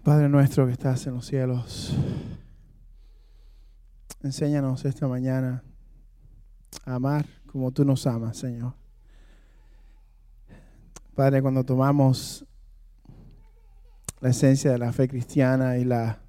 Padre nuestro que estás en los cielos, enséñanos esta mañana a amar como tú nos amas, Señor. Padre, cuando tomamos la esencia de la fe cristiana y la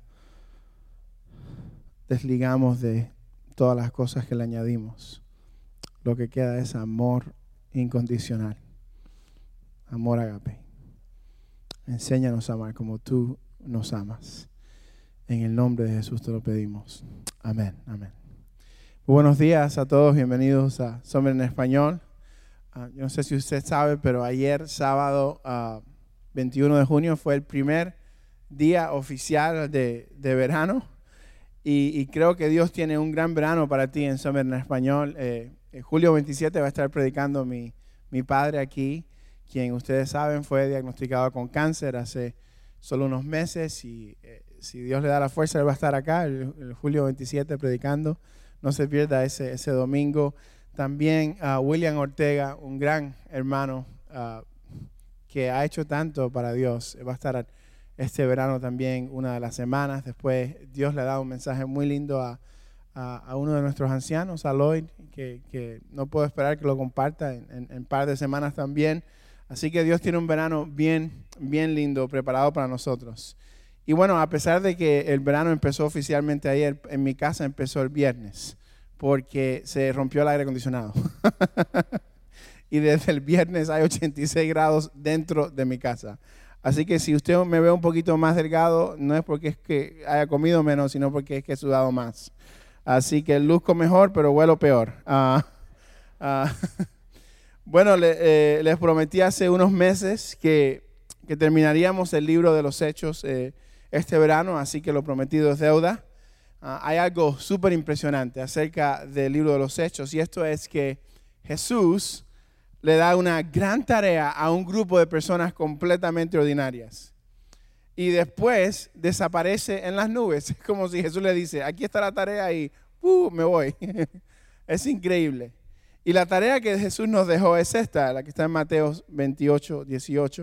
desligamos de todas las cosas que le añadimos, lo que queda es amor incondicional, amor agape. Enséñanos a amar como tú nos amas. En el nombre de Jesús te lo pedimos. Amén, amén. Muy buenos días a todos, bienvenidos a Summer en Español. Yo no sé si usted sabe, pero ayer, sábado 21 de junio, fue el primer día oficial de verano. Y creo que Dios tiene un gran verano para ti en Summer en Español. Julio 27 va a estar predicando mi padre aquí, quien ustedes saben fue diagnosticado con cáncer hace solo unos meses. Y si Dios le da la fuerza, él va a estar acá el julio 27 predicando. No se pierda ese domingo. También William Ortega, un gran hermano que ha hecho tanto para Dios, va a estar este verano también una de las semanas. Después Dios le da un mensaje muy lindo a uno de nuestros ancianos, a Lloyd, que no puedo esperar que lo comparta en un par de semanas también. Así que Dios tiene un verano bien lindo preparado para nosotros. Y bueno, a pesar de que el verano empezó oficialmente ayer, en mi casa empezó el viernes, porque se rompió el aire acondicionado. Y desde el viernes hay 86 grados dentro de mi casa. Así que si usted me ve un poquito más delgado, no es porque es que haya comido menos, sino porque es que he sudado más. Así que luzco mejor, pero huelo peor. Bueno, les prometí hace unos meses que terminaríamos el libro de los Hechos este verano, así que lo prometido es deuda. Hay algo súper impresionante acerca del libro de los Hechos, y esto es que Jesús le da una gran tarea a un grupo de personas completamente ordinarias. Y después desaparece en las nubes. Es como si Jesús le dice, aquí está la tarea y me voy. Es increíble. Y la tarea que Jesús nos dejó es esta, la que está en Mateo 28, 18.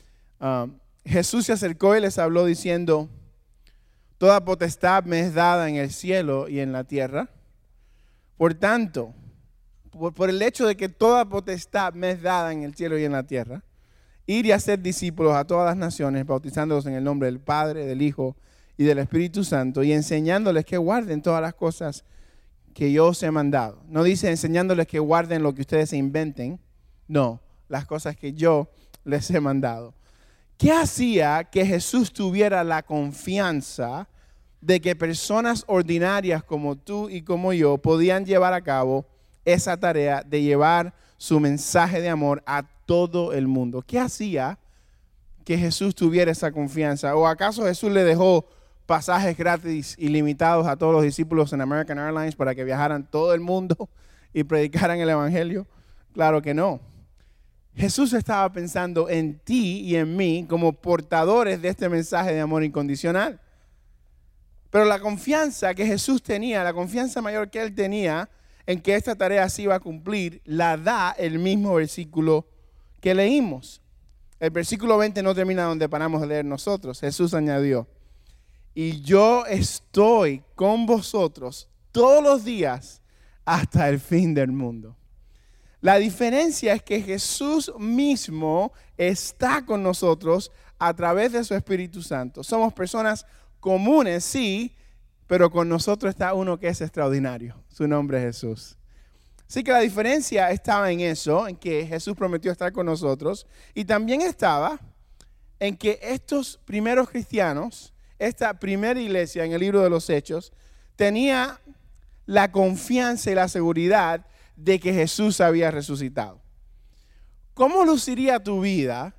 Jesús se acercó y les habló diciendo, toda potestad me es dada en el cielo y en la tierra. Por tanto, por el hecho de que toda potestad me es dada en el cielo y en la tierra, ir y hacer discípulos a todas las naciones, bautizándolos en el nombre del Padre, del Hijo y del Espíritu Santo, y enseñándoles que guarden todas las cosas que yo os he mandado. No dice enseñándoles que guarden lo que ustedes se inventen, no, las cosas que yo les he mandado. ¿Qué hacía que Jesús tuviera la confianza de que personas ordinarias como tú y como yo podían llevar a cabo esa tarea de llevar su mensaje de amor a todo el mundo? ¿Qué hacía que Jesús tuviera esa confianza? ¿O acaso Jesús le dejó pasajes gratis ilimitados a todos los discípulos en American Airlines para que viajaran todo el mundo y predicaran el evangelio? Claro que no. Jesús estaba pensando en ti y en mí como portadores de este mensaje de amor incondicional. Pero la confianza que Jesús tenía, la confianza mayor que él tenía en que esta tarea se iba a cumplir, la da el mismo versículo que leímos. El versículo 20 no termina donde paramos de leer nosotros. Jesús añadió, y yo estoy con vosotros todos los días hasta el fin del mundo. La diferencia es que Jesús mismo está con nosotros a través de su Espíritu Santo. Somos personas comunes, sí, pero con nosotros está uno que es extraordinario. Su nombre es Jesús. Así que la diferencia estaba en eso, en que Jesús prometió estar con nosotros, y también estaba en que estos primeros cristianos, esta primera iglesia en el libro de los Hechos, tenía la confianza y la seguridad de que Jesús había resucitado. ¿Cómo luciría tu vida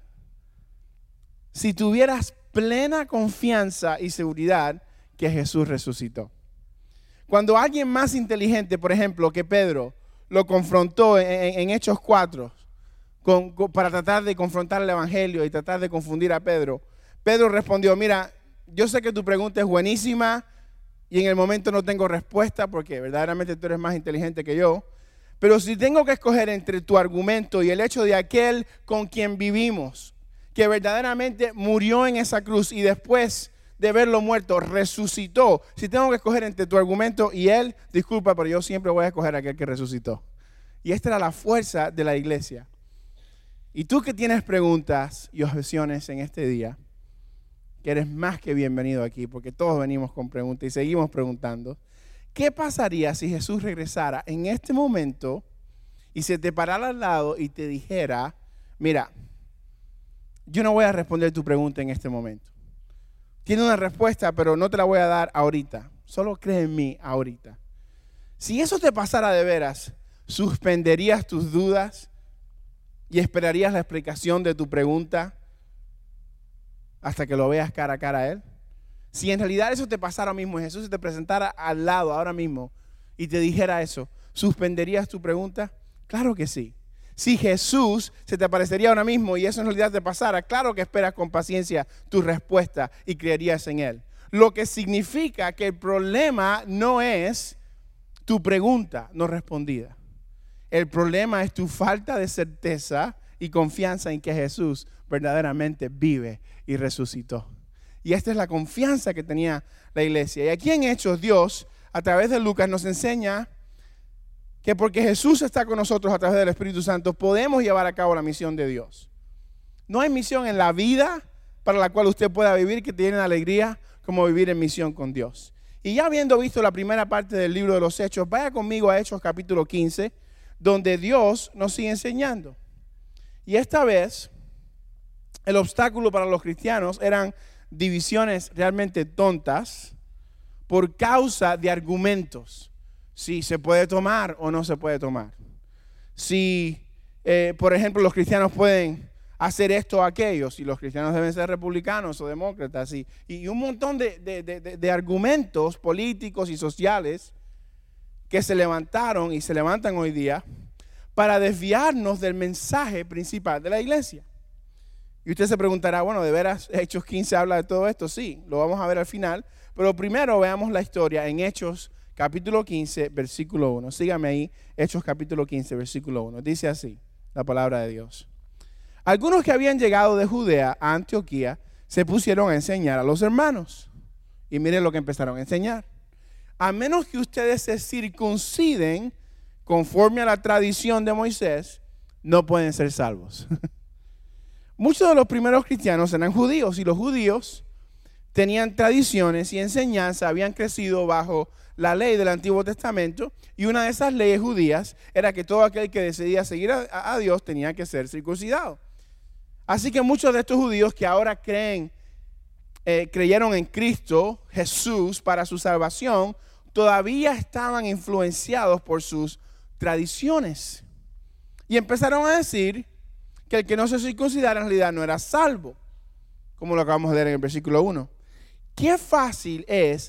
si tuvieras plena confianza y seguridad que Jesús resucitó? Cuando alguien más inteligente, por ejemplo, que Pedro, lo confrontó en Hechos 4 para tratar de confrontar el evangelio y tratar de confundir a Pedro, Pedro respondió, mira, yo sé que tu pregunta es buenísima y en el momento no tengo respuesta porque verdaderamente tú eres más inteligente que yo, pero si tengo que escoger entre tu argumento y el hecho de aquel con quien vivimos, que verdaderamente murió en esa cruz y después de verlo muerto, resucitó. Si tengo que escoger entre tu argumento y él, disculpa, pero yo siempre voy a escoger a aquel que resucitó. Y esta era la fuerza de la iglesia. Y tú que tienes preguntas y objeciones en este día, que eres más que bienvenido aquí, porque todos venimos con preguntas y seguimos preguntando. ¿Qué pasaría si Jesús regresara en este momento y se te parara al lado y te dijera, mira, yo no voy a responder tu pregunta en este momento. Tiene una respuesta, pero no te la voy a dar ahorita. Solo cree en mí ahorita. Si eso te pasara de veras, ¿suspenderías tus dudas y esperarías la explicación de tu pregunta hasta que lo veas cara a cara a él? Si en realidad eso te pasara ahora mismo, Jesús se te presentara al lado ahora mismo y te dijera eso, ¿suspenderías tu pregunta? Claro que sí. Si Jesús se te aparecería ahora mismo y eso en realidad te pasara, claro que esperas con paciencia tu respuesta y creerías en él. Lo que significa que el problema no es tu pregunta no respondida. El problema es tu falta de certeza y confianza en que Jesús verdaderamente vive y resucitó. Y esta es la confianza que tenía la iglesia. Y aquí en Hechos, Dios, a través de Lucas, nos enseña que porque Jesús está con nosotros a través del Espíritu Santo, podemos llevar a cabo la misión de Dios. No hay misión en la vida para la cual usted pueda vivir que tiene alegría como vivir en misión con Dios. Y ya habiendo visto la primera parte del libro de los Hechos, vaya conmigo a Hechos capítulo 15, donde Dios nos sigue enseñando. Y esta vez, el obstáculo para los cristianos eran divisiones realmente tontas por causa de argumentos. Si se puede tomar o no se puede tomar. Si, por ejemplo, los cristianos pueden hacer esto o aquello, si los cristianos deben ser republicanos o demócratas, y un montón de argumentos políticos y sociales que se levantaron y se levantan hoy día para desviarnos del mensaje principal de la iglesia. Y usted se preguntará, bueno, ¿de veras Hechos 15 habla de todo esto? Sí, lo vamos a ver al final, pero primero veamos la historia en Hechos capítulo 15, versículo 1. Sígame ahí, Hechos capítulo 15, versículo 1. Dice así la palabra de Dios. Algunos que habían llegado de Judea a Antioquía se pusieron a enseñar a los hermanos. Y miren lo que empezaron a enseñar. A menos que ustedes se circunciden conforme a la tradición de Moisés, no pueden ser salvos. Muchos de los primeros cristianos eran judíos y los judíos tenían tradiciones y enseñanzas, habían crecido bajo la ley del Antiguo Testamento, y una de esas leyes judías era que todo aquel que decidía seguir a Dios tenía que ser circuncidado. Así que muchos de estos judíos que ahora creyeron en Cristo Jesús para su salvación, todavía estaban influenciados por sus tradiciones. Y empezaron a decir que el que no se circuncidara en realidad no era salvo, como lo acabamos de leer en el versículo 1. Qué fácil es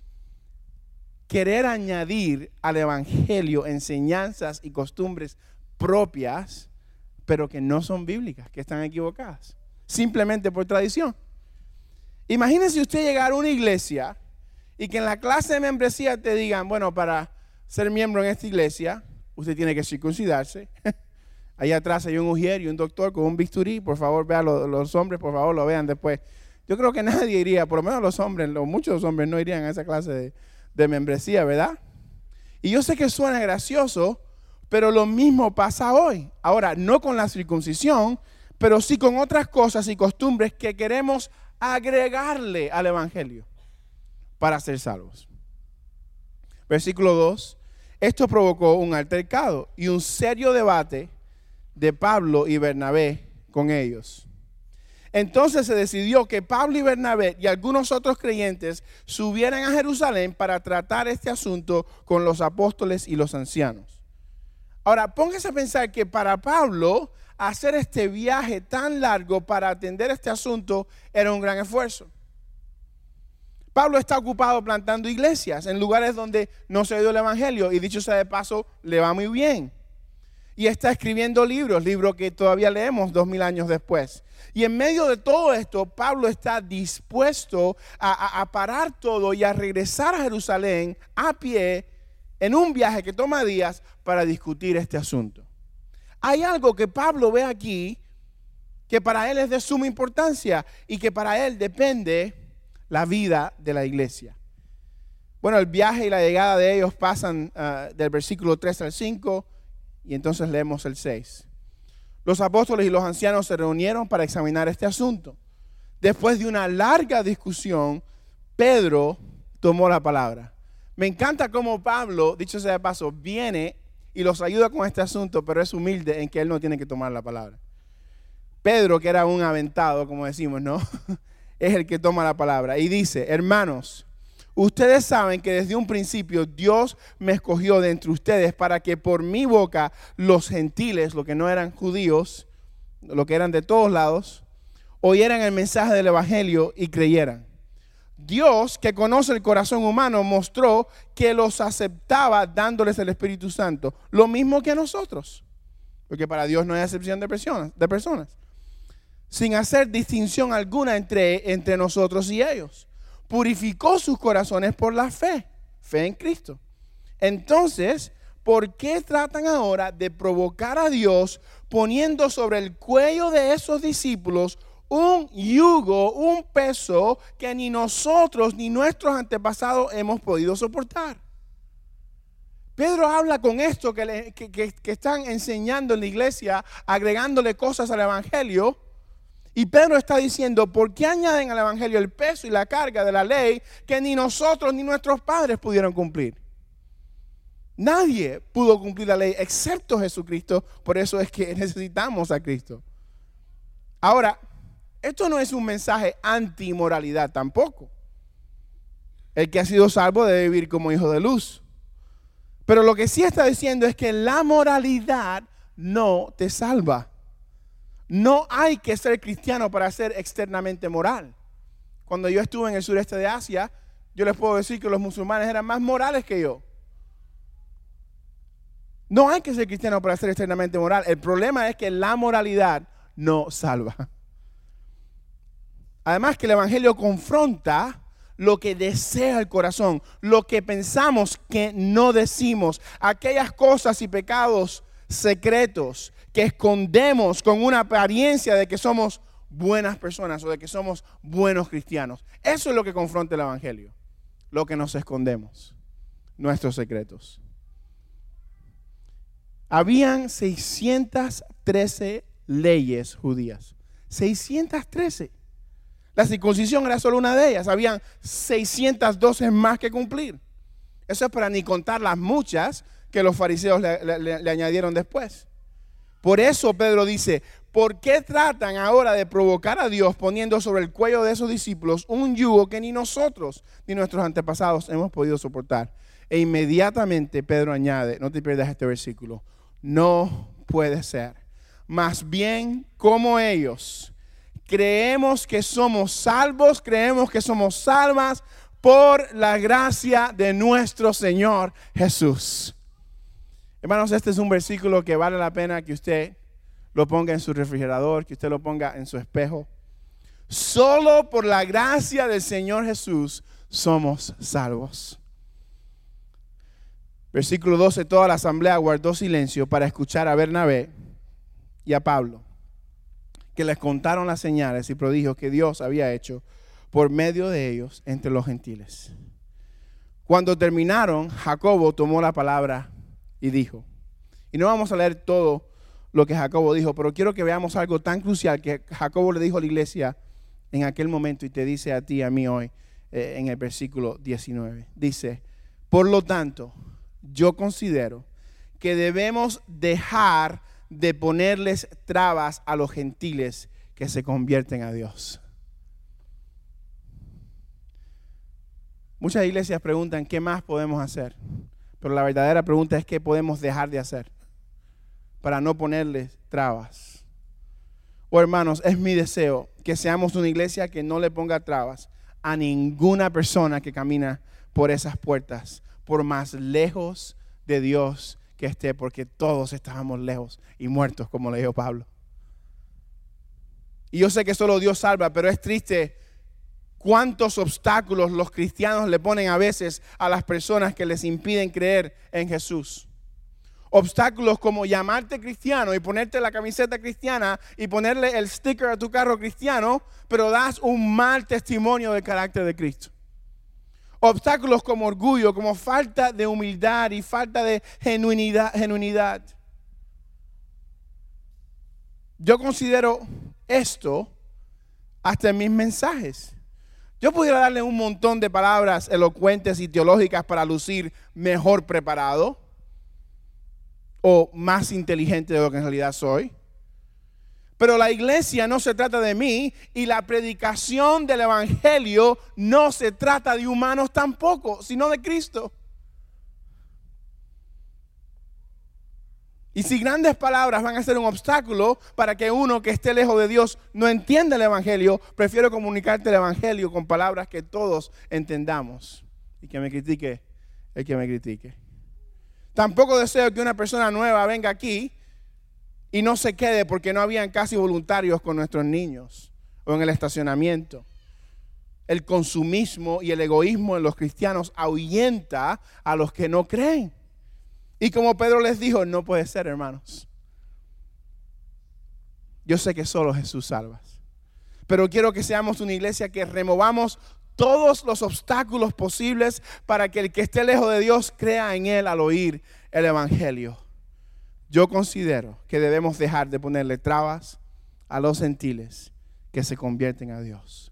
querer añadir al evangelio enseñanzas y costumbres propias, pero que no son bíblicas, que están equivocadas, simplemente por tradición. Imagínese usted llegar a una iglesia y que en la clase de membresía te digan, bueno, para ser miembro en esta iglesia, usted tiene que circuncidarse. Allá atrás hay un ujier y un doctor con un bisturí, por favor, vean los hombres, por favor, lo vean después. Yo creo que nadie iría, por lo menos los hombres, muchos hombres no irían a esa clase de membresía, ¿verdad? Y yo sé que suena gracioso, pero lo mismo pasa hoy. Ahora, no con la circuncisión, pero sí con otras cosas y costumbres que queremos agregarle al evangelio para ser salvos. Versículo 2. Esto provocó un altercado y un serio debate de Pablo y Bernabé con ellos. Entonces se decidió que Pablo y Bernabé y algunos otros creyentes subieran a Jerusalén para tratar este asunto con los apóstoles y los ancianos. Ahora, póngase a pensar que para Pablo hacer este viaje tan largo para atender este asunto era un gran esfuerzo. Pablo está ocupado plantando iglesias en lugares donde no se dio el evangelio, y dicho sea de paso, le va muy bien. Y está escribiendo libros que todavía leemos 2000 años después. Y en medio de todo esto, Pablo está dispuesto a parar todo y a regresar a Jerusalén a pie en un viaje que toma días para discutir este asunto. Hay algo que Pablo ve aquí que para él es de suma importancia y que para él depende la vida de la iglesia. Bueno, el viaje y la llegada de ellos pasan del versículo 3 al 5 y entonces leemos el 6. Los apóstoles y los ancianos se reunieron para examinar este asunto. Después de una larga discusión, Pedro tomó la palabra. Me encanta cómo Pablo, dicho sea de paso, viene y los ayuda con este asunto, pero es humilde en que él no tiene que tomar la palabra. Pedro, que era un aventado, como decimos, ¿no? Es el que toma la palabra y dice: hermanos, ustedes saben que desde un principio Dios me escogió de entre ustedes para que por mi boca los gentiles, los que no eran judíos, los que eran de todos lados, oyeran el mensaje del evangelio y creyeran. Dios, que conoce el corazón humano, mostró que los aceptaba dándoles el Espíritu Santo, lo mismo que a nosotros, porque para Dios no hay excepción de personas, sin hacer distinción alguna entre nosotros y ellos. Purificó sus corazones por la fe en Cristo. Entonces, ¿por qué tratan ahora de provocar a Dios poniendo sobre el cuello de esos discípulos un yugo, un peso que ni nosotros ni nuestros antepasados hemos podido soportar? Pedro habla con esto que están enseñando en la iglesia, agregándole cosas al evangelio. Y Pedro está diciendo: ¿por qué añaden al evangelio el peso y la carga de la ley que ni nosotros ni nuestros padres pudieron cumplir? Nadie pudo cumplir la ley excepto Jesucristo. Por eso es que necesitamos a Cristo. Ahora, esto no es un mensaje anti-moralidad tampoco. El que ha sido salvo debe vivir como hijo de luz. Pero lo que sí está diciendo es que la moralidad no te salva. No hay que ser cristiano para ser externamente moral. Cuando yo estuve en el sureste de Asia, yo les puedo decir que los musulmanes eran más morales que yo. No hay que ser cristiano para ser externamente moral. El problema es que la moralidad no salva. Además que el evangelio confronta lo que desea el corazón, lo que pensamos que no decimos, aquellas cosas y pecados secretos que escondemos con una apariencia de que somos buenas personas o de que somos buenos cristianos. Eso es lo que confronta el evangelio, lo que nos escondemos, nuestros secretos. Habían 613 leyes judías, 613. La circuncisión era solo una de ellas. Habían 612 más que cumplir. Eso es para ni contar las muchas que los fariseos le añadieron después. Por eso Pedro dice: ¿por qué tratan ahora de provocar a Dios poniendo sobre el cuello de esos discípulos un yugo que ni nosotros ni nuestros antepasados hemos podido soportar? E inmediatamente Pedro añade, no te pierdas este versículo: no puede ser. Más bien, como ellos, creemos que somos salvos, creemos que somos salvas por la gracia de nuestro Señor Jesús. Hermanos, este es un versículo que vale la pena que usted lo ponga en su refrigerador, que usted lo ponga en su espejo. Solo por la gracia del Señor Jesús somos salvos. Versículo 12, toda la asamblea guardó silencio para escuchar a Bernabé y a Pablo, que les contaron las señales y prodigios que Dios había hecho por medio de ellos entre los gentiles. Cuando terminaron, Jacobo tomó la palabra y dijo, y no vamos a leer todo lo que Jacobo dijo, pero quiero que veamos algo tan crucial que Jacobo le dijo a la iglesia en aquel momento y te dice a ti y a mí hoy en el versículo 19. Dice: por lo tanto, yo considero que debemos dejar de ponerles trabas a los gentiles que se convierten a Dios. Muchas iglesias preguntan qué más podemos hacer, pero la verdadera pregunta es qué podemos dejar de hacer para no ponerles trabas. Hermanos, es mi deseo que seamos una iglesia que no le ponga trabas a ninguna persona que camina por esas puertas, por más lejos de Dios que esté, porque todos estábamos lejos y muertos, como le dijo Pablo. Y yo sé que solo Dios salva, pero es triste cuántos obstáculos los cristianos le ponen a veces a las personas que les impiden creer en Jesús. Obstáculos como llamarte cristiano y ponerte la camiseta cristiana y ponerle el sticker a tu carro cristiano, pero das un mal testimonio del carácter de Cristo. Obstáculos como orgullo, como falta de humildad y falta de genuinidad. Yo considero esto hasta en mis mensajes. Yo pudiera darle un montón de palabras elocuentes y teológicas para lucir mejor preparado o más inteligente de lo que en realidad soy. Pero la iglesia no se trata de mí y la predicación del evangelio no se trata de humanos tampoco, sino de Cristo. Y si grandes palabras van a ser un obstáculo para que uno que esté lejos de Dios no entienda el evangelio, prefiero comunicarte el evangelio con palabras que todos entendamos. Y que me critique el que me critique. Tampoco deseo que una persona nueva venga aquí y no se quede porque no habían casi voluntarios con nuestros niños o en el estacionamiento. El consumismo y el egoísmo en los cristianos ahuyenta a los que no creen. Y como Pedro les dijo, no puede ser, hermanos. Yo sé que solo Jesús salva. Pero quiero que seamos una iglesia que removamos todos los obstáculos posibles para que el que esté lejos de Dios crea en Él al oír el evangelio. Yo considero que debemos dejar de ponerle trabas a los gentiles que se convierten a Dios.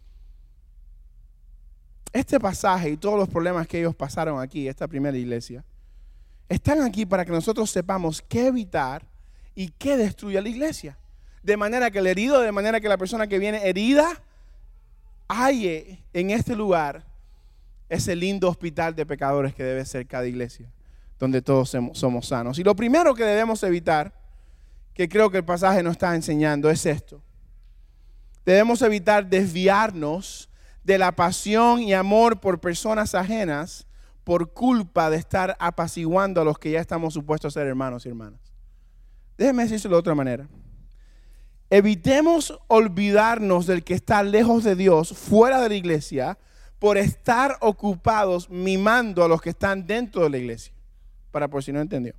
Este pasaje y todos los problemas que ellos pasaron aquí, esta primera iglesia, están aquí para que nosotros sepamos qué evitar y qué destruye a la iglesia. De manera que el herido, de manera que la persona que viene herida, halle en este lugar ese lindo hospital de pecadores que debe ser cada iglesia, donde todos somos sanos. Y lo primero que debemos evitar, que creo que el pasaje nos está enseñando, es esto. Debemos evitar desviarnos de la pasión y amor por personas ajenas por culpa de estar apaciguando a los que ya estamos supuestos a ser hermanos y hermanas. Déjenme decírselo de otra manera. Evitemos olvidarnos del que está lejos de Dios, fuera de la iglesia, por estar ocupados mimando a los que están dentro de la iglesia. Para por si no entendió.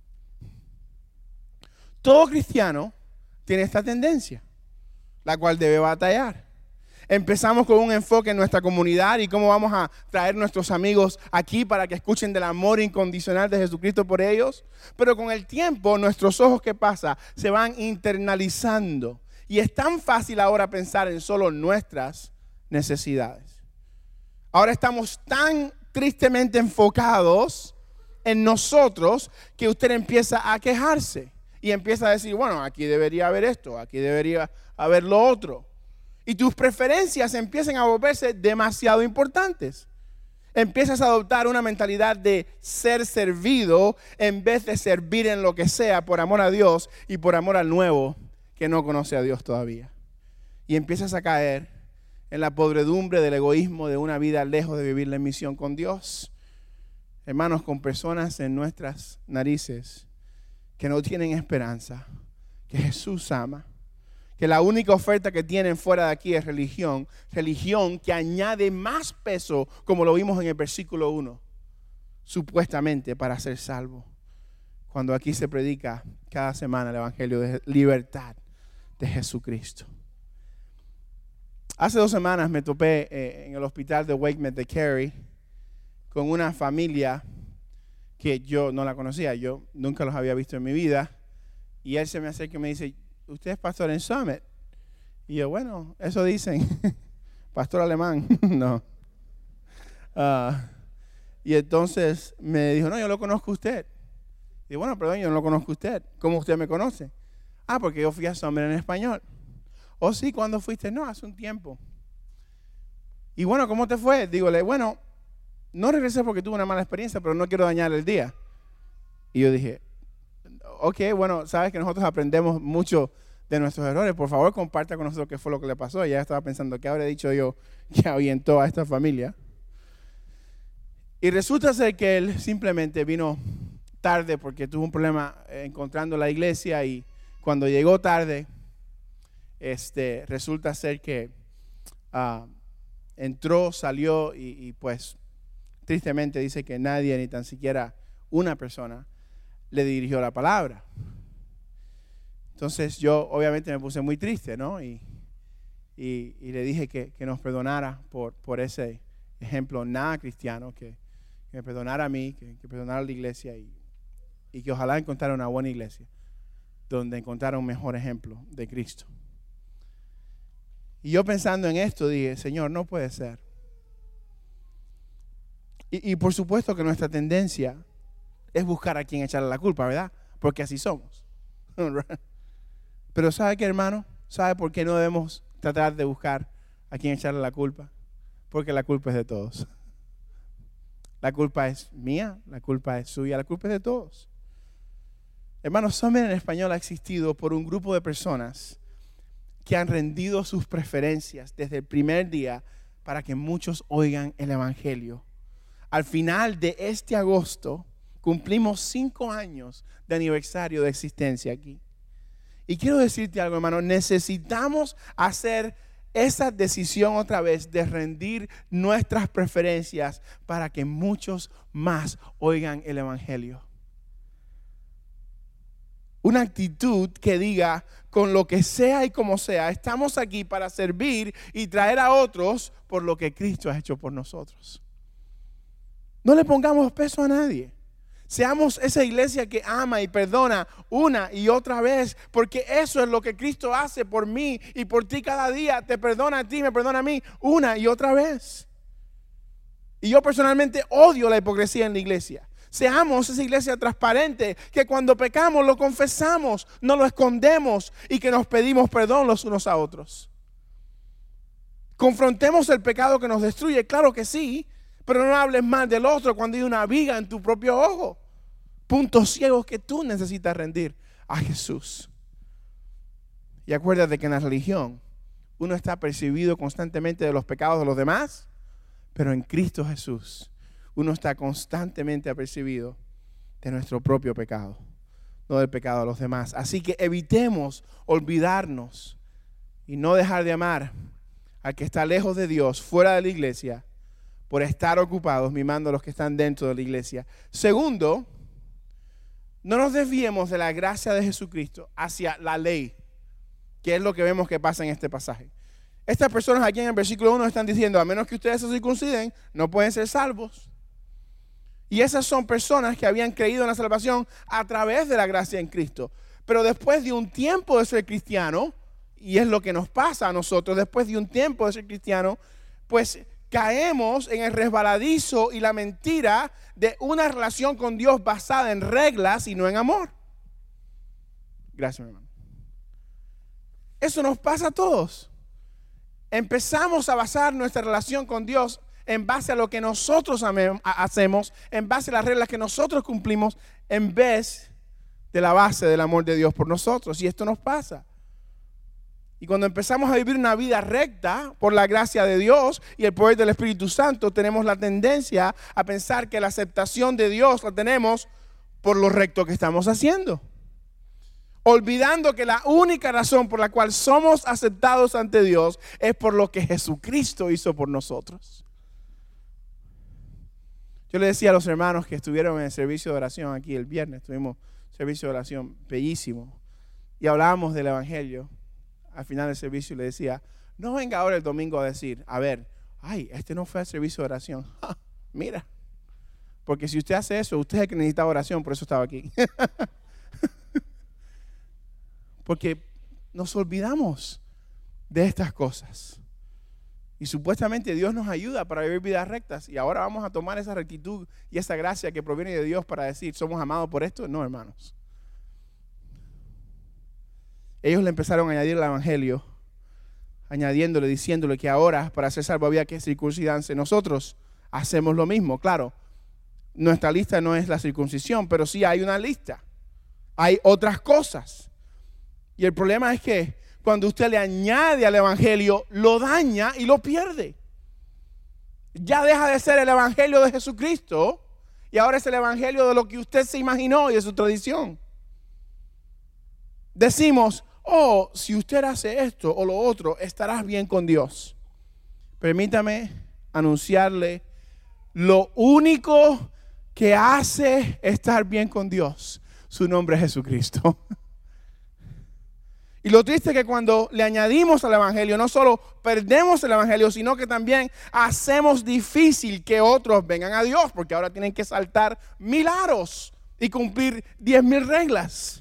Todo cristiano tiene esta tendencia, la cual debe batallar. Empezamos con un enfoque en nuestra comunidad y cómo vamos a traer nuestros amigos aquí para que escuchen del amor incondicional de Jesucristo por ellos. Pero con el tiempo, nuestros ojos, ¿qué pasa? Se van internalizando. Y es tan fácil ahora pensar en solo nuestras necesidades. Ahora estamos tan tristemente enfocados en nosotros que usted empieza a quejarse. Y empieza a decir, bueno, aquí debería haber esto, aquí debería haber lo otro. Y tus preferencias empiezan a volverse demasiado importantes. Empiezas a adoptar una mentalidad de ser servido en vez de servir en lo que sea por amor a Dios y por amor al nuevo que no conoce a Dios todavía. Y empiezas a caer en la podredumbre del egoísmo de una vida lejos de vivir la misión con Dios. Hermanos, con personas en nuestras narices que no tienen esperanza, que Jesús ama. Que la única oferta que tienen fuera de aquí es religión que añade más peso, como lo vimos en el versículo 1, supuestamente para ser salvo. Cuando aquí se predica cada semana el evangelio de libertad de Jesucristo. Hace 2 semanas me topé en el hospital de Wakemed de Cary con una familia que yo no la conocía, yo nunca los había visto en mi vida, y él se me acerca y me dice, ¿usted es pastor en Summit? Y yo, bueno, eso dicen. Pastor alemán, no. Y entonces me dijo, no, yo lo conozco a usted. Y bueno, perdón, yo no lo conozco a usted. ¿Cómo usted me conoce? Ah, porque yo fui a Summit en español. Oh, sí, ¿cuándo fuiste? No, hace un tiempo. Y bueno, ¿cómo te fue? Dígole, bueno, no regresé porque tuve una mala experiencia, pero no quiero dañar el día. Y yo dije, ok, bueno, sabes que nosotros aprendemos mucho de nuestros errores. Por favor, comparta con nosotros qué fue lo que le pasó. Y ya estaba pensando, ¿qué habré dicho yo que ahuyentó a esta familia? Y resulta ser que él simplemente vino tarde porque tuvo un problema encontrando la iglesia, y cuando llegó tarde, resulta ser que entró, salió y pues tristemente dice que nadie, ni tan siquiera una persona, le dirigió la palabra. Entonces yo obviamente me puse muy triste, ¿no? Y le dije que nos perdonara por ese ejemplo nada cristiano, que me perdonara a mí, que perdonara a la iglesia y que ojalá encontrara una buena iglesia donde encontrara un mejor ejemplo de Cristo. Y yo pensando en esto dije, Señor, no puede ser. Y por supuesto que nuestra tendencia es buscar a quien echarle la culpa, ¿verdad? Porque así somos. Pero ¿sabe qué, hermano? ¿Sabe por qué no debemos tratar de buscar a quien echarle la culpa? Porque la culpa es de todos. La culpa es mía, la culpa es suya, la culpa es de todos. Hermanos, Summer en español ha existido por un grupo de personas que han rendido sus preferencias desde el primer día para que muchos oigan el evangelio. Al final de este agosto cumplimos 5 años de aniversario de existencia aquí. Y quiero decirte algo, hermano, necesitamos hacer esa decisión otra vez de rendir nuestras preferencias para que muchos más oigan el evangelio. Una actitud que diga, con lo que sea y como sea, estamos aquí para servir y traer a otros por lo que Cristo ha hecho por nosotros. No le pongamos peso a nadie. Seamos esa iglesia que ama y perdona una y otra vez, porque eso es lo que Cristo hace por mí y por ti cada día. Te perdona a ti, me perdona a mí una y otra vez. Y yo personalmente odio la hipocresía en la iglesia. Seamos esa iglesia transparente, que cuando pecamos lo confesamos, no lo escondemos y que nos pedimos perdón los unos a otros. Confrontemos el pecado que nos destruye, claro que sí, pero no hables mal del otro cuando hay una viga en tu propio ojo. Puntos ciegos que tú necesitas rendir a Jesús. Y acuérdate que en la religión uno está percibido constantemente de los pecados de los demás, pero en Cristo Jesús uno está constantemente apercibido de nuestro propio pecado, no del pecado de los demás. Así que evitemos olvidarnos y no dejar de amar al que está lejos de Dios, fuera de la iglesia, por estar ocupados mimando a los que están dentro de la iglesia. Segundo, no nos desviemos de la gracia de Jesucristo hacia la ley, que es lo que vemos que pasa en este pasaje. Estas personas aquí en el versículo 1 están diciendo, a menos que ustedes se circunciden, no pueden ser salvos. Y esas son personas que habían creído en la salvación a través de la gracia en Cristo. Pero después de un tiempo de ser cristiano, y es lo que nos pasa a nosotros, después de un tiempo de ser cristiano, pues caemos en el resbaladizo y la mentira de una relación con Dios basada en reglas y no en amor. Gracias, mi hermano. Eso nos pasa a todos. Empezamos a basar nuestra relación con Dios en base a lo que nosotros hacemos, en base a las reglas que nosotros cumplimos, en vez de la base del amor de Dios por nosotros. Y esto nos pasa. Y cuando empezamos a vivir una vida recta por la gracia de Dios y el poder del Espíritu Santo, tenemos la tendencia a pensar que la aceptación de Dios la tenemos por lo recto que estamos haciendo. Olvidando que la única razón por la cual somos aceptados ante Dios es por lo que Jesucristo hizo por nosotros. Yo le decía a los hermanos que estuvieron en el servicio de oración aquí el viernes, tuvimos servicio de oración bellísimo y hablábamos del evangelio. Al final del servicio le decía, no venga ahora el domingo a decir, a ver, este no fue al servicio de oración. Mira, porque si usted hace eso, usted es el que necesitaba oración, por eso estaba aquí. Porque nos olvidamos de estas cosas. Y supuestamente Dios nos ayuda para vivir vidas rectas. Y ahora vamos a tomar esa rectitud y esa gracia que proviene de Dios para decir, ¿somos amados por esto? No, hermanos. Ellos le empezaron a añadir el evangelio, añadiéndole, diciéndole que ahora para ser salvo había que circuncidarse. Nosotros hacemos lo mismo, claro. Nuestra lista no es la circuncisión, pero sí hay una lista. Hay otras cosas. Y el problema es que cuando usted le añade al evangelio, lo daña y lo pierde. Ya deja de ser el evangelio de Jesucristo y ahora es el evangelio de lo que usted se imaginó y de su tradición. Decimos, si usted hace esto o lo otro, estarás bien con Dios. Permítame anunciarle lo único que hace estar bien con Dios Su nombre es Jesucristo. Y lo triste es que cuando le añadimos al evangelio, no solo perdemos el evangelio, sino que también hacemos difícil que otros vengan a Dios, porque ahora tienen que saltar 1000 aros y cumplir 10,000 reglas.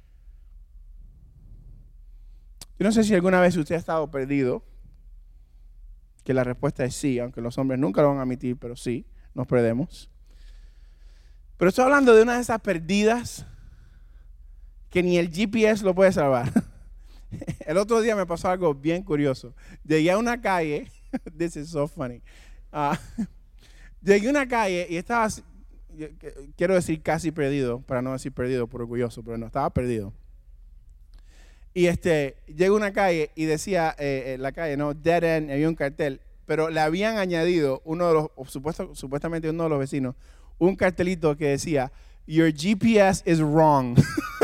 Yo no sé si alguna vez usted ha estado perdido, que la respuesta es sí, aunque los hombres nunca lo van a admitir, pero sí, nos perdemos. Pero estoy hablando de una de esas perdidas que ni el GPS lo puede salvar. El otro día me pasó algo bien curioso. Llegué a una calle, this is so funny. Llegué a una calle y estaba, quiero decir casi perdido, para no decir perdido por orgulloso, pero no, estaba perdido. Y llegué a una calle y decía, la calle, no, dead end, había un cartel, pero le habían añadido uno de los, supuestamente uno de los vecinos, un cartelito que decía, your GPS is wrong.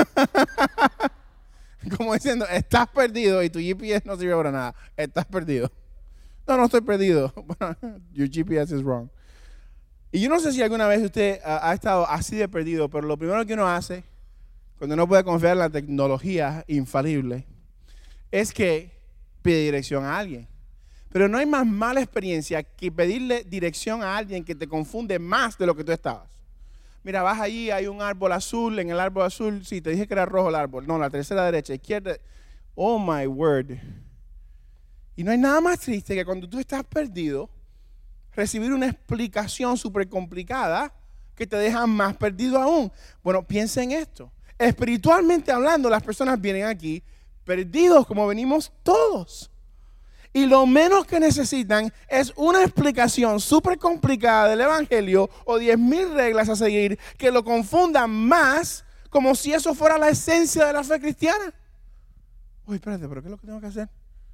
Como diciendo, estás perdido y tu GPS no sirve para nada. Estás perdido. No estoy perdido. Your GPS is wrong. Y yo no sé si alguna vez usted ha estado así de perdido, pero lo primero que uno hace, cuando uno puede confiar en la tecnología infalible, es que pide dirección a alguien. Pero no hay más mala experiencia que pedirle dirección a alguien que te confunde más de lo que tú estabas. Mira, vas allí, hay un árbol azul, en el árbol azul, sí, te dije que era rojo el árbol. No, la tercera derecha, izquierda. Oh, my word. Y no hay nada más triste que cuando tú estás perdido, recibir una explicación súper complicada que te deja más perdido aún. Bueno, piensa en esto. Espiritualmente hablando, las personas vienen aquí perdidos como venimos todos. Y lo menos que necesitan es una explicación súper complicada del evangelio o 10,000 reglas a seguir que lo confundan más, como si eso fuera la esencia de la fe cristiana. Uy, espérate, ¿pero qué es lo que tengo que hacer?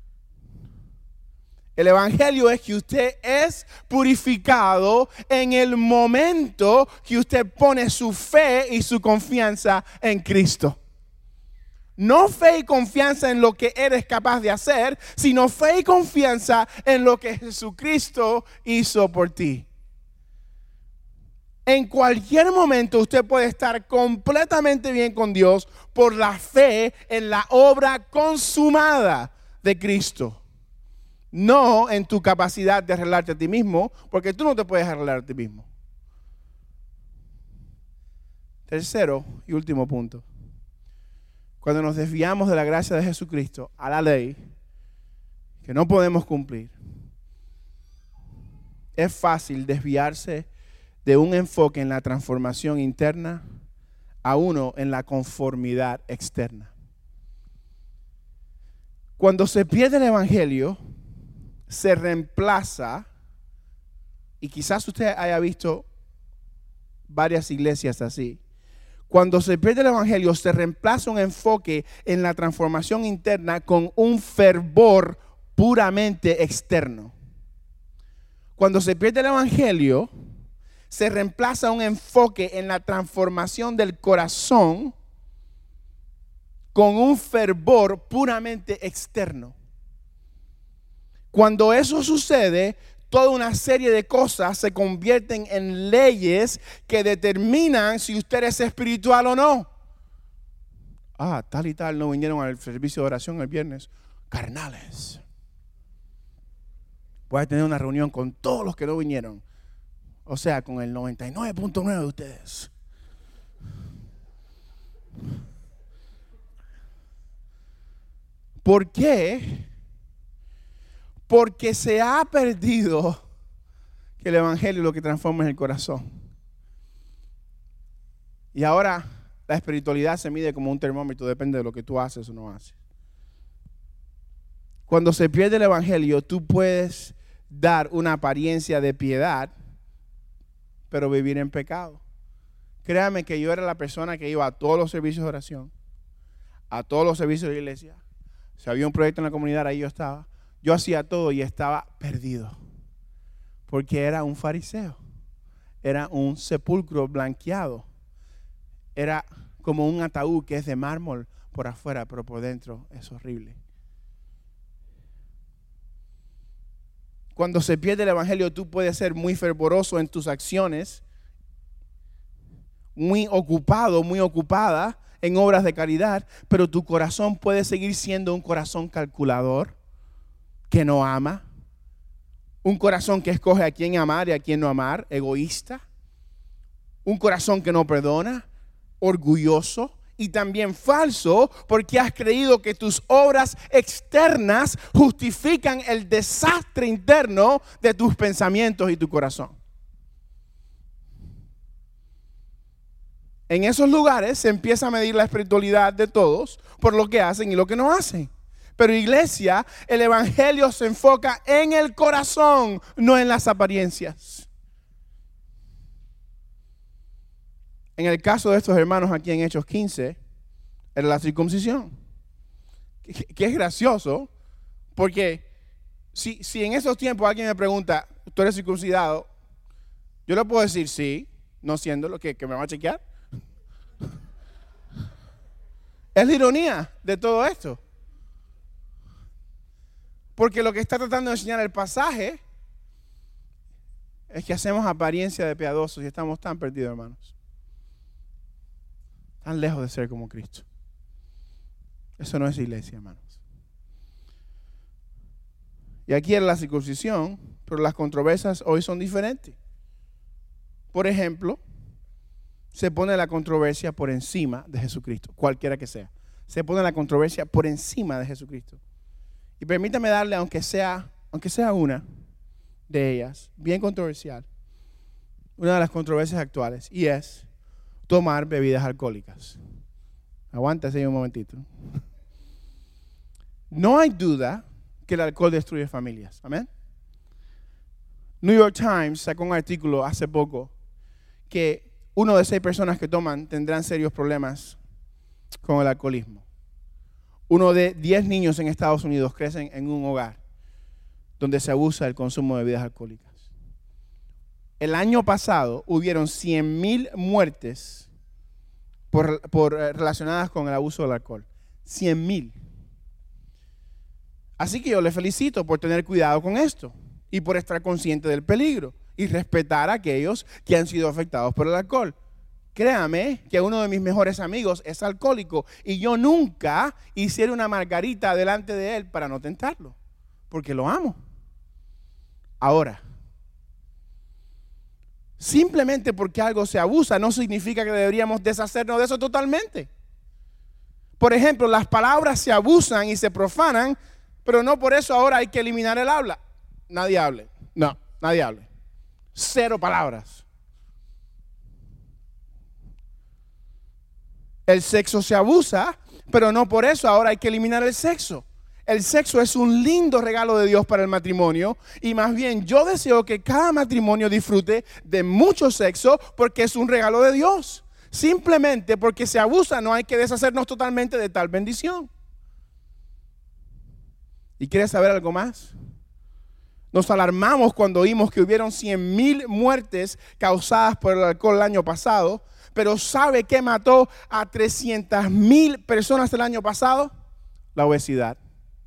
El evangelio es que usted es purificado en el momento que usted pone su fe y su confianza en Cristo. No fe y confianza en lo que eres capaz de hacer, sino fe y confianza en lo que Jesucristo hizo por ti. En cualquier momento usted puede estar completamente bien con Dios por la fe en la obra consumada de Cristo. No en tu capacidad de arreglarte a ti mismo, porque tú no te puedes arreglar a ti mismo. Tercero y último punto. Cuando nos desviamos de la gracia de Jesucristo a la ley, que no podemos cumplir, es fácil desviarse de un enfoque en la transformación interna a uno en la conformidad externa. Cuando se pierde el evangelio, se reemplaza, y quizás usted haya visto varias iglesias así. Cuando se pierde el evangelio, se reemplaza un enfoque en la transformación interna con un fervor puramente externo. Cuando se pierde el evangelio, se reemplaza un enfoque en la transformación del corazón con un fervor puramente externo. Cuando eso sucede, toda una serie de cosas se convierten en leyes que determinan si usted es espiritual o no. Tal y tal no vinieron al servicio de oración el viernes. Carnales. Voy a tener una reunión con todos los que no vinieron. O sea, con el 99.9 de ustedes. ¿Por qué? Porque se ha perdido que el evangelio es lo que transforma en el corazón. Y ahora la espiritualidad se mide como un termómetro, depende de lo que tú haces o no haces. Cuando se pierde el evangelio, tú puedes dar una apariencia de piedad, pero vivir en pecado. Créame que yo era la persona que iba a todos los servicios de oración, a todos los servicios de la iglesia. Si había un proyecto en la comunidad, ahí yo estaba. Yo hacía todo y estaba perdido, porque era un fariseo, era un sepulcro blanqueado, era como un ataúd que es de mármol por afuera, pero por dentro es horrible. Cuando se pierde el evangelio, tú puedes ser muy fervoroso en tus acciones, muy ocupado, muy ocupada en obras de caridad, pero tu corazón puede seguir siendo un corazón calculador, que no ama, un corazón que escoge a quién amar y a quién no amar, egoísta, un corazón que no perdona, orgulloso y también falso, porque has creído que tus obras externas justifican el desastre interno de tus pensamientos y tu corazón. En esos lugares se empieza a medir la espiritualidad de todos por lo que hacen y lo que no hacen. Pero iglesia, el evangelio se enfoca en el corazón, no en las apariencias. En el caso de estos hermanos aquí en Hechos 15, era la circuncisión. Que es gracioso, porque si en esos tiempos alguien me pregunta, ¿tú eres circuncidado? Yo le puedo decir sí, no siendo lo que me va a chequear. Es la ironía de todo esto. Porque lo que está tratando de enseñar el pasaje es que hacemos apariencia de piadosos y estamos tan perdidos, hermanos. Tan lejos de ser como Cristo. Eso no es iglesia, hermanos. Y aquí era la circuncisión, pero las controversias hoy son diferentes. Por ejemplo, se pone la controversia por encima de Jesucristo, cualquiera que sea. Se pone la controversia por encima de Jesucristo. Y permítame darle, aunque sea una de ellas, bien controversial, una de las controversias actuales, y es tomar bebidas alcohólicas. Aguántese ahí un momentito. No hay duda que el alcohol destruye familias. Amén. New York Times sacó un artículo hace poco que 1 de 6 personas que toman tendrán serios problemas con el alcoholismo. 1 de 10 niños en Estados Unidos crecen en un hogar donde se abusa del consumo de bebidas alcohólicas. El año pasado hubieron 100,000 muertes relacionadas con el abuso del alcohol. 100,000. Así que yo le felicito por tener cuidado con esto y por estar consciente del peligro y respetar a aquellos que han sido afectados por el alcohol. Créame que uno de mis mejores amigos es alcohólico y yo nunca hiciera una margarita delante de él para no tentarlo, porque lo amo. Ahora, simplemente porque algo se abusa no significa que deberíamos deshacernos de eso totalmente. Por ejemplo, las palabras se abusan y se profanan, pero no por eso ahora hay que eliminar el habla. Nadie hable. No, nadie hable. 0 palabras. El sexo se abusa, pero no por eso ahora hay que eliminar el sexo. El sexo es un lindo regalo de Dios para el matrimonio y más bien yo deseo que cada matrimonio disfrute de mucho sexo porque es un regalo de Dios. Simplemente porque se abusa no hay que deshacernos totalmente de tal bendición. ¿Y quieres saber algo más? Nos alarmamos cuando oímos que hubieron 100,000 muertes causadas por el alcohol el año pasado. Pero ¿sabe qué mató a 300,000 personas el año pasado? La obesidad.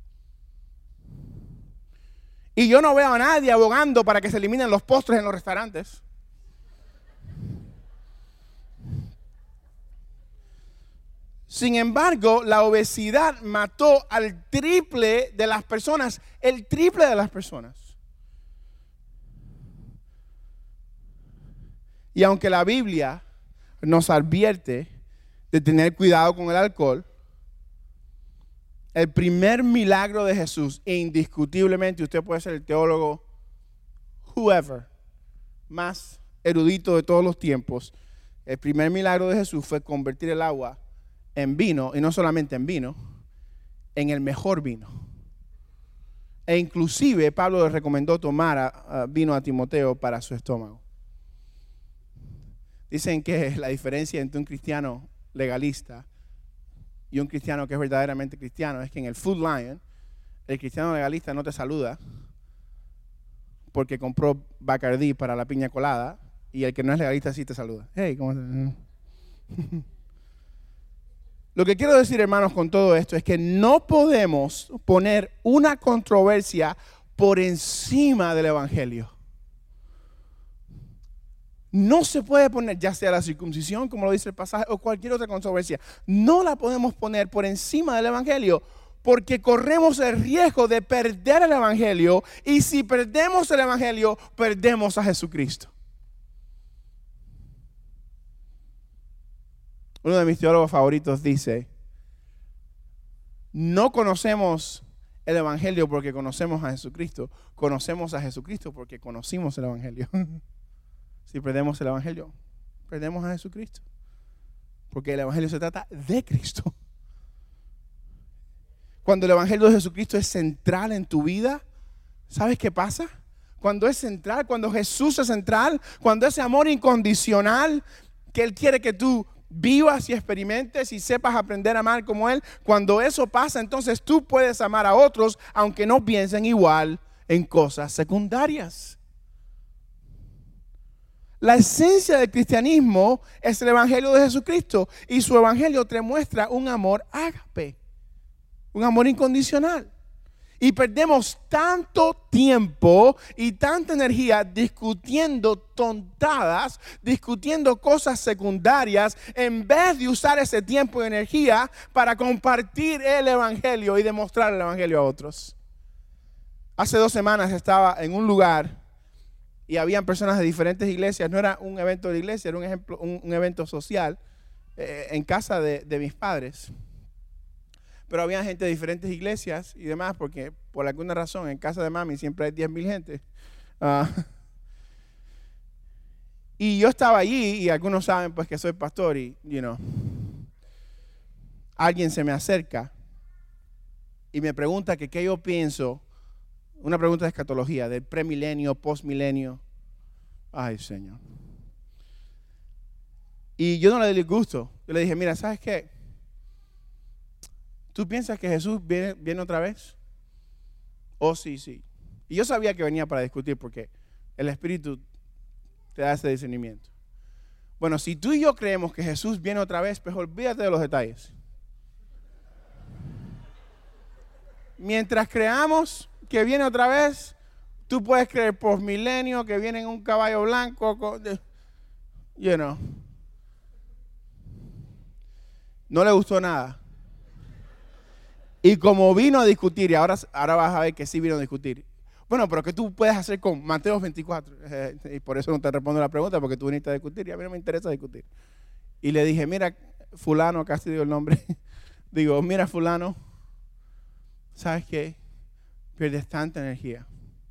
Y yo no veo a nadie abogando para que se eliminen los postres en los restaurantes. Sin embargo, la obesidad mató al triple de las personas, el triple de las personas. Y aunque la Biblia nos advierte de tener cuidado con el alcohol, el primer milagro de Jesús, indiscutiblemente, usted puede ser el teólogo, whoever, más erudito de todos los tiempos, el primer milagro de Jesús fue convertir el agua en vino, y no solamente en vino, en el mejor vino. E inclusive Pablo le recomendó tomar vino a Timoteo para su estómago. Dicen que la diferencia entre un cristiano legalista y un cristiano que es verdaderamente cristiano es que en el Food Lion, el cristiano legalista no te saluda porque compró Bacardí para la piña colada y el que no es legalista sí te saluda. Hey, ¿cómo estás? Lo que quiero decir, hermanos, con todo esto es que no podemos poner una controversia por encima del evangelio. No se puede poner, ya sea la circuncisión, como lo dice el pasaje, o cualquier otra controversia. No la podemos poner por encima del evangelio, porque corremos el riesgo de perder el evangelio, y si perdemos el evangelio, perdemos a Jesucristo. Uno de mis teólogos favoritos dice: no conocemos el evangelio porque conocemos a Jesucristo, conocemos a Jesucristo porque conocimos el evangelio. Si perdemos el evangelio, perdemos a Jesucristo, porque el evangelio se trata de Cristo. Cuando el evangelio de Jesucristo es central en tu vida, ¿sabes qué pasa? Cuando es central, cuando Jesús es central, cuando ese amor incondicional que Él quiere que tú vivas y experimentes y sepas aprender a amar como Él, cuando eso pasa, entonces tú puedes amar a otros aunque no piensen igual en cosas secundarias. La esencia del cristianismo es el evangelio de Jesucristo, y su evangelio te muestra un amor ágape, un amor incondicional. Y perdemos tanto tiempo y tanta energía discutiendo tontadas, discutiendo cosas secundarias, en vez de usar ese tiempo y energía para compartir el evangelio y demostrar el evangelio a otros. Hace 2 semanas estaba en un lugar y habían personas de diferentes iglesias. No era un evento de iglesia, era un evento social en casa de mis padres. Pero había gente de diferentes iglesias y demás, porque por alguna razón en casa de mami siempre hay 10,000 gente. Y yo estaba allí, y algunos saben pues que soy pastor, y alguien se me acerca y me pregunta que qué yo pienso. Una pregunta de escatología, del premilenio, postmilenio. Ay, Señor. Y yo no le di gusto. Yo le dije: mira, ¿sabes qué? ¿Tú piensas que Jesús viene otra vez? Oh, sí, sí. Y yo sabía que venía para discutir, porque el Espíritu te da ese discernimiento. Bueno, si tú y yo creemos que Jesús viene otra vez, pues olvídate de los detalles. Mientras creamos que viene otra vez, tú puedes creer postmilenio, que viene en un caballo blanco, No le gustó nada. Y como vino a discutir, y ahora vas a ver que sí vino a discutir. Bueno, pero ¿qué tú puedes hacer con Mateo 24? Y por eso no te respondo la pregunta, porque tú viniste a discutir y a mí no me interesa discutir. Y le dije: mira, fulano, casi digo el nombre. Digo: mira, fulano, ¿sabes qué? Pierdes tanta energía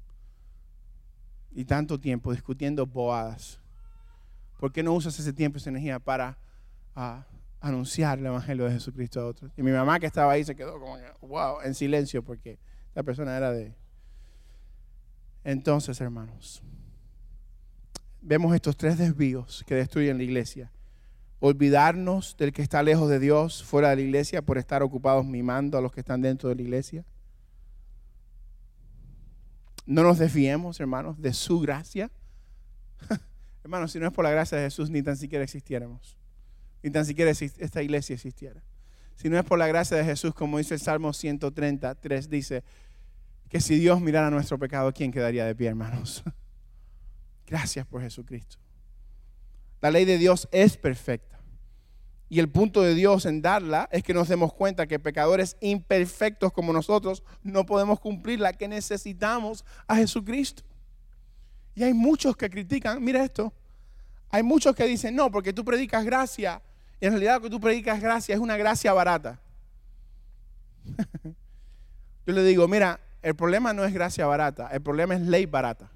y tanto tiempo discutiendo bobadas. ¿Por qué no usas ese tiempo y esa energía para anunciar el evangelio de Jesucristo a otros? Y mi mamá, que estaba ahí, se quedó como, wow, en silencio, porque la persona era de... Entonces, hermanos, vemos estos 3 desvíos que destruyen la iglesia. Olvidarnos del que está lejos de Dios, fuera de la iglesia, por estar ocupados mimando a los que están dentro de la iglesia. No nos desviemos, hermanos, de su gracia. Hermanos, si no es por la gracia de Jesús, ni tan siquiera existiéramos. Ni tan siquiera esta iglesia existiera. Si no es por la gracia de Jesús, como dice el Salmo 133, dice que si Dios mirara nuestro pecado, ¿quién quedaría de pie, hermanos? Gracias por Jesucristo. La ley de Dios es perfecta. Y el punto de Dios en darla es que nos demos cuenta que pecadores imperfectos como nosotros no podemos cumplirla, que necesitamos a Jesucristo. Y hay muchos que critican, mira esto, hay muchos que dicen: no, porque tú predicas gracia, y en realidad lo que tú predicas gracia es una gracia barata. Yo le digo: mira, el problema no es gracia barata, el problema es ley barata.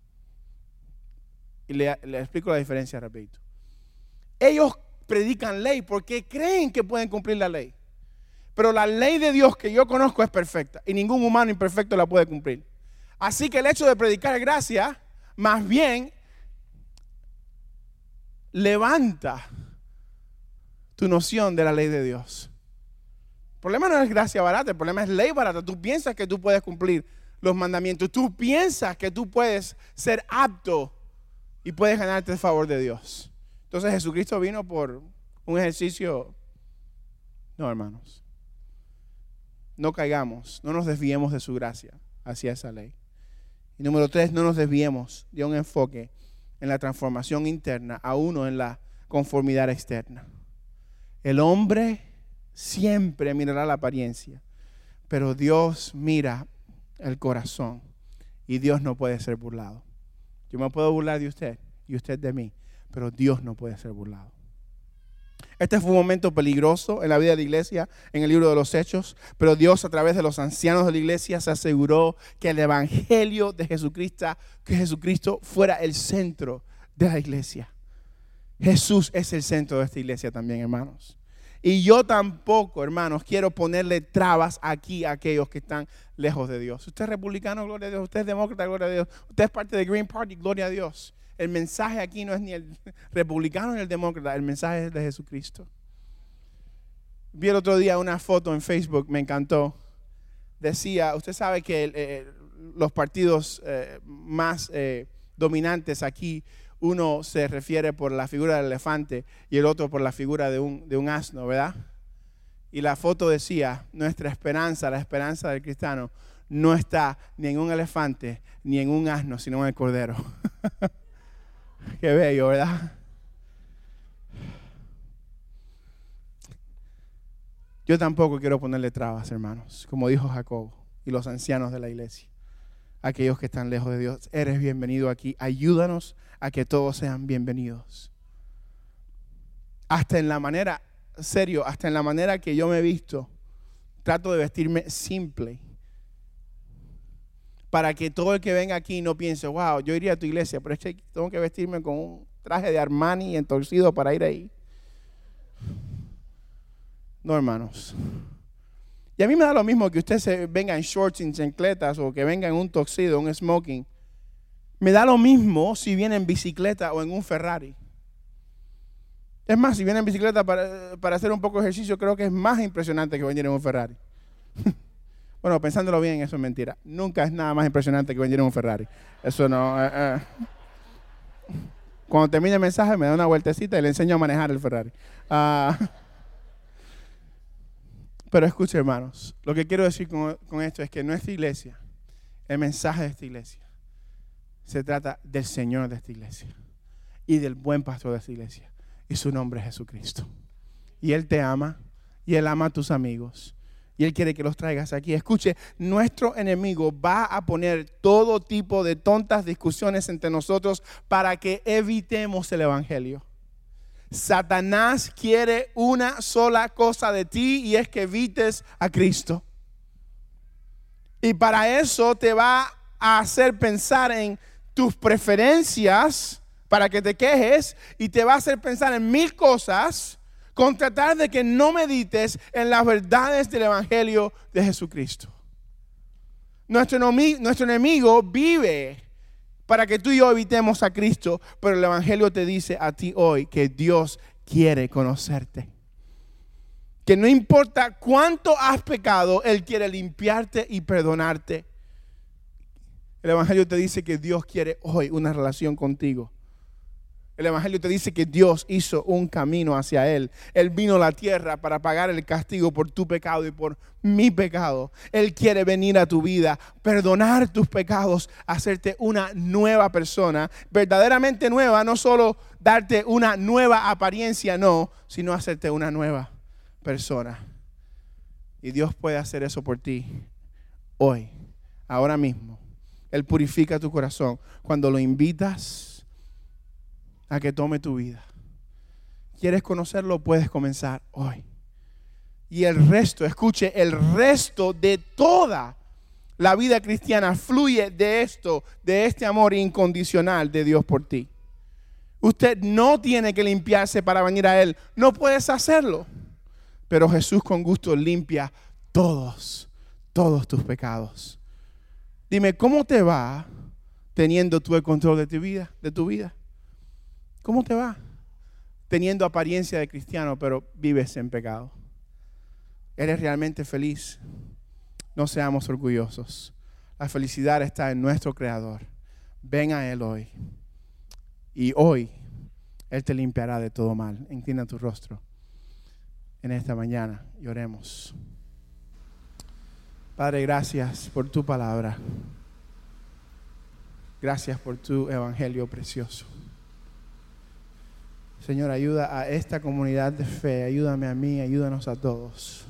Y le explico la diferencia rapidito. Ellos predican ley porque creen que pueden cumplir la ley. Pero la ley de Dios que yo conozco es perfecta y ningún humano imperfecto la puede cumplir. Así que el hecho de predicar gracia, más bien, levanta tu noción de la ley de Dios. El problema no es gracia barata, el problema es ley barata. Tú piensas que tú puedes cumplir los mandamientos. Tú piensas que tú puedes ser apto y puedes ganarte el favor de Dios. Entonces Jesucristo vino por un ejercicio. No, hermanos. No caigamos, no nos desviemos de su gracia hacia esa ley. Y número 3, no nos desviemos de un enfoque en la transformación interna, a uno en la conformidad externa. El hombre siempre mirará la apariencia, pero Dios mira el corazón y Dios no puede ser burlado. Yo me puedo burlar de usted y usted de mí, pero Dios no puede ser burlado. Este fue un momento peligroso en la vida de la iglesia, en el libro de los Hechos, pero Dios a través de los ancianos de la iglesia se aseguró que el evangelio de Jesucristo fuera el centro de la iglesia. Jesús es el centro de esta iglesia también, hermanos. Y yo tampoco, hermanos, quiero ponerle trabas aquí a aquellos que están lejos de Dios. Usted es republicano, gloria a Dios. Usted es demócrata, gloria a Dios. Usted es parte de Green Party, gloria a Dios. El mensaje aquí no es ni el republicano ni el demócrata. El mensaje es de Jesucristo. Vi el otro día una foto en Facebook, me encantó. Decía, usted sabe que los partidos más dominantes aquí, uno se refiere por la figura del elefante y el otro por la figura de un asno, ¿verdad? Y la foto decía, nuestra esperanza, la esperanza del cristiano, no está ni en un elefante ni en un asno, sino en el cordero. Qué bello, ¿verdad? Yo tampoco quiero ponerle trabas, hermanos, como dijo Jacobo y los ancianos de la iglesia. Aquellos que están lejos de Dios, eres bienvenido aquí. Ayúdanos a que todos sean bienvenidos. Hasta en la manera, serio, hasta en la manera que yo me he visto, trato de vestirme simple. Para que todo el que venga aquí no piense, wow, yo iría a tu iglesia, pero es que tengo que vestirme con un traje de Armani entorcido para ir ahí. No, hermanos. Y a mí me da lo mismo que usted se venga en shorts, en chancletas o que venga en un tuxedo, un smoking. Me da lo mismo si viene en bicicleta o en un Ferrari. Es más, si viene en bicicleta para hacer un poco de ejercicio, creo que es más impresionante que venir en un Ferrari. Bueno, pensándolo bien, eso es mentira. Nunca es nada más impresionante que venir en un Ferrari. Eso no. Cuando termine el mensaje, me da una vueltecita y le enseño a manejar el Ferrari. Pero escuche, hermanos, lo que quiero decir con esto es que nuestra iglesia, el mensaje de esta iglesia, se trata del Señor de esta iglesia y del buen pastor de esta iglesia. Y su nombre es Jesucristo. Y Él te ama, y Él ama a tus amigos, y Él quiere que los traigas aquí. Escuche, nuestro enemigo va a poner todo tipo de tontas discusiones entre nosotros para que evitemos el evangelio. Satanás quiere una sola cosa de ti y es que evites a Cristo. Y para eso te va a hacer pensar en tus preferencias para que te quejes y te va a hacer pensar en 1000 cosas con tratar de que no medites en las verdades del evangelio de Jesucristo. Nuestro enemigo vive para que tú y yo evitemos a Cristo, pero el evangelio te dice a ti hoy que Dios quiere conocerte. Que no importa cuánto has pecado, Él quiere limpiarte y perdonarte. El evangelio te dice que Dios quiere hoy una relación contigo. El evangelio te dice que Dios hizo un camino hacia Él. Él vino a la tierra para pagar el castigo por tu pecado y por mi pecado. Él quiere venir a tu vida, perdonar tus pecados, hacerte una nueva persona, verdaderamente nueva, no solo darte una nueva apariencia, no, sino hacerte una nueva persona. Y Dios puede hacer eso por ti hoy, ahora mismo. Él purifica tu corazón cuando lo invitas a que tome tu vida. ¿Quieres conocerlo? Puedes comenzar hoy. Y el resto, escuche, el resto de toda la vida cristiana fluye de esto, de este amor incondicional de Dios por ti. Usted no tiene que limpiarse para venir a Él. No puedes hacerlo. Pero Jesús con gusto limpia todos tus pecados. Dime, ¿cómo te va teniendo tú el control de tu vida? ¿Cómo te va? Teniendo apariencia de cristiano, pero vives en pecado. ¿Eres realmente feliz? No seamos orgullosos. La felicidad está en nuestro Creador. Ven a Él hoy. Y hoy Él te limpiará de todo mal. Inclina tu rostro en esta mañana y oremos. Padre, gracias por tu palabra. Gracias por tu evangelio precioso. Señor, ayuda a esta comunidad de fe, ayúdame a mí, ayúdanos a todos.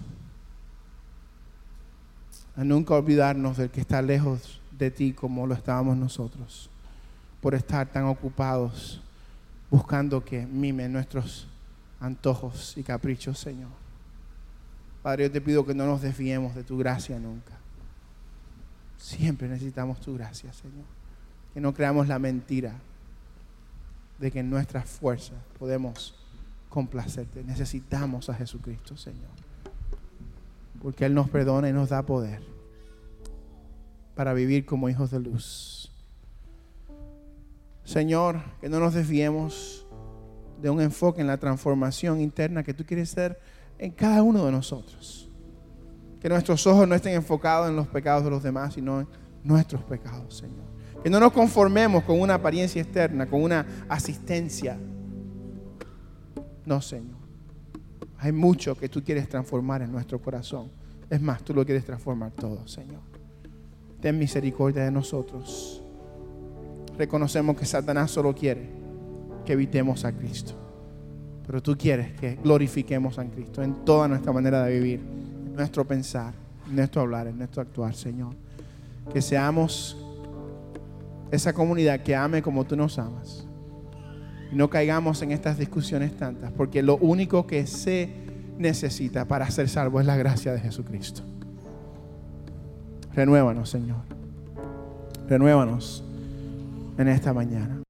A nunca olvidarnos del que está lejos de ti como lo estábamos nosotros, por estar tan ocupados buscando que mimen nuestros antojos y caprichos, Señor. Padre, yo te pido que no nos desviemos de tu gracia nunca. Siempre necesitamos tu gracia, Señor. Que no creamos la mentira de que en nuestras fuerzas podemos complacerte. Necesitamos a Jesucristo, Señor. Porque Él nos perdona y nos da poder para vivir como hijos de luz. Señor, que no nos desviemos de un enfoque en la transformación interna que tú quieres hacer en cada uno de nosotros. Que nuestros ojos no estén enfocados en los pecados de los demás, sino en nuestros pecados, Señor. Que no nos conformemos con una apariencia externa, con una asistencia. No, Señor. Hay mucho que tú quieres transformar en nuestro corazón. Es más, tú lo quieres transformar todo, Señor. Ten misericordia de nosotros. Reconocemos que Satanás solo quiere que evitemos a Cristo. Pero tú quieres que glorifiquemos a Cristo en toda nuestra manera de vivir, en nuestro pensar, en nuestro hablar, en nuestro actuar, Señor. Que seamos esa comunidad que ame como tú nos amas. Y no caigamos en estas discusiones tantas, porque lo único que se necesita para ser salvo es la gracia de Jesucristo. Renuévanos, Señor. Renuévanos en esta mañana.